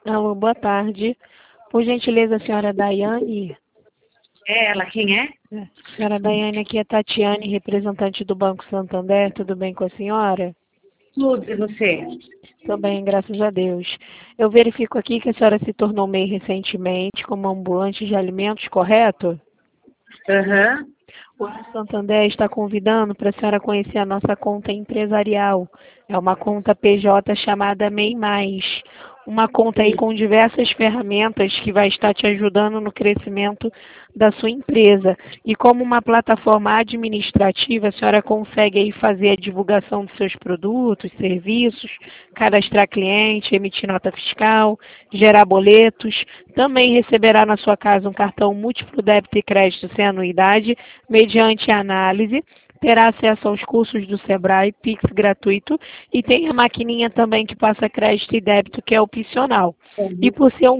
Alô, boa tarde. Por gentileza, senhora Daiane. É ela, quem é? Senhora Daiane, aqui é Tatiane, representante do Banco Santander. Tudo bem com a senhora? Tudo, e você? Tudo bem, graças a Deus. Eu verifico aqui que a senhora se tornou MEI recentemente como ambulante de alimentos, correto? Aham. O Banco Santander está convidando para a senhora conhecer a nossa conta empresarial. É uma conta PJ chamada MEI Mais. Uma conta aí Sim. com diversas ferramentas que vai estar te ajudando no crescimento da sua empresa. E como uma plataforma administrativa, a senhora consegue aí fazer a divulgação dos seus produtos, serviços, cadastrar cliente, emitir nota fiscal, gerar boletos. Também receberá na sua casa um cartão múltiplo débito e crédito sem anuidade, mediante análise. Terá acesso aos cursos do Sebrae, Pix gratuito, e tem a maquininha também que passa crédito e débito, que é opcional. E Uhum. por ser um